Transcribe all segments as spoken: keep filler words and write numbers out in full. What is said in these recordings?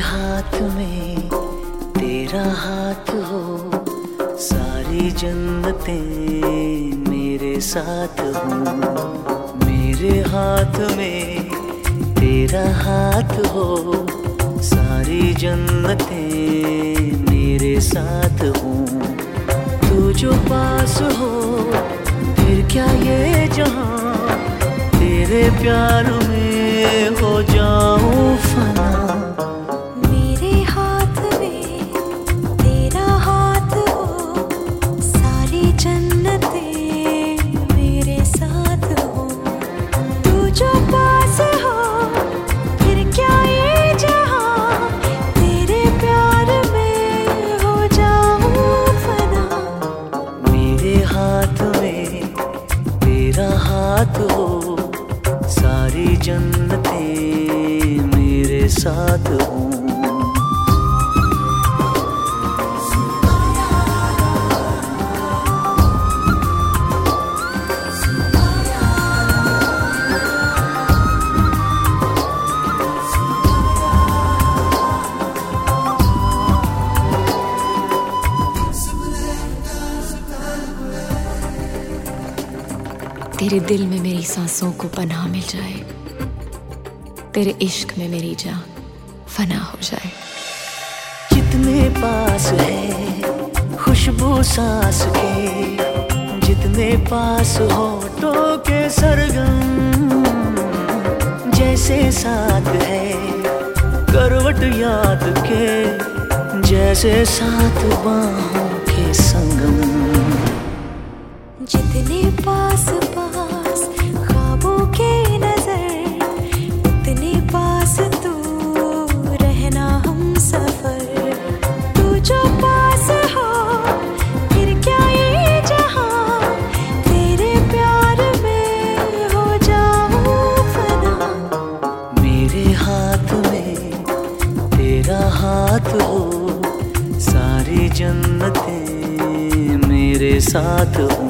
हाथ में तेरा हाथ हो, सारी जन्नतें मेरे साथ हो। मेरे हाथ में तेरा हाथ हो, सारी जन्नतें मेरे साथ हो। तू जो पास हो फिर क्या ये जहां, तेरे प्यार में हो जाऊं फना। मेरे हाथ में तेरा हाथ हो, सारी जन्नतें मेरे साथ हो। तू जो पास हो फिर क्या ये जहां, तेरे प्यार में हो जाऊं फना। मेरे हाथ में तेरा हाथ हो, सारी जन्नतें मेरे साथ हो। तेरे दिल में मेरी सांसों को पनाह मिल जाए, तेरे इश्क में मेरी जान फना हो जाए। जितने पास है खुशबू सांस के, जितने पास होठों के सरगम, जैसे साथ है करवट याद के, जैसे साथ बाहों के संगम। जितने पास पास ख्वाबों के नजर, उतने पास तू रहना हम सफर। तू जो पास हो फिर क्या ये जहां, तेरे प्यार में हो जाऊं फना। मेरे हाथ में तेरा हाथ हो, सारी जन्नतें मेरे साथ हो।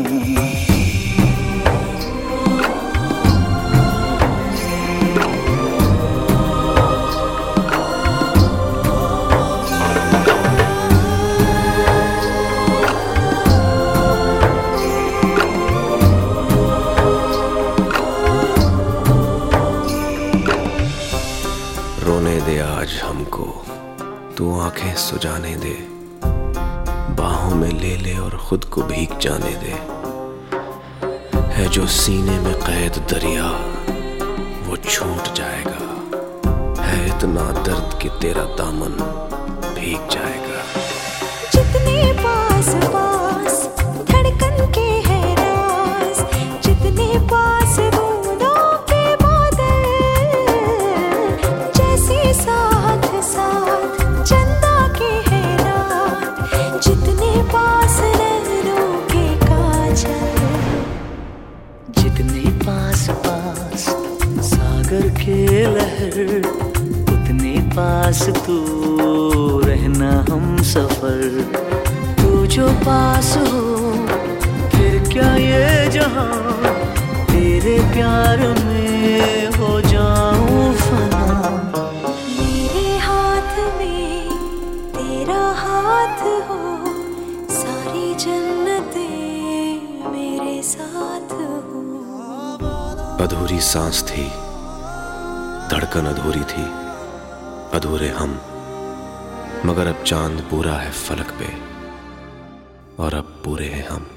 रोने दे आज हमको, तू आंखें सुजाने दे, बाहों में ले ले और खुद को भीग जाने दे। है जो सीने में कैद दरिया वो छूट जाएगा, है इतना दर्द कि तेरा दामन भीग जाएगा। जितने पास पास धड़कन के है राज, जितने पास बूंदों के बादल, जैसे साथ साथ चंदा के है रात, जितने पास नैनों के काजल। जितने पास पास सागर के लहर, उतने पास तू रहना हम सफर। तू जो पास हो फिर क्या ये जहां, तेरे प्यार में हो जाऊं फना। मेरे हाथ में तेरा हाथ हो, सारी जन्नतें मेरे साथ हो। अधूरी सांस थी, धड़कन अधूरी थी, अधूरे हम, मगर अब चांद पूरा है फलक पे और अब पूरे हैं हम।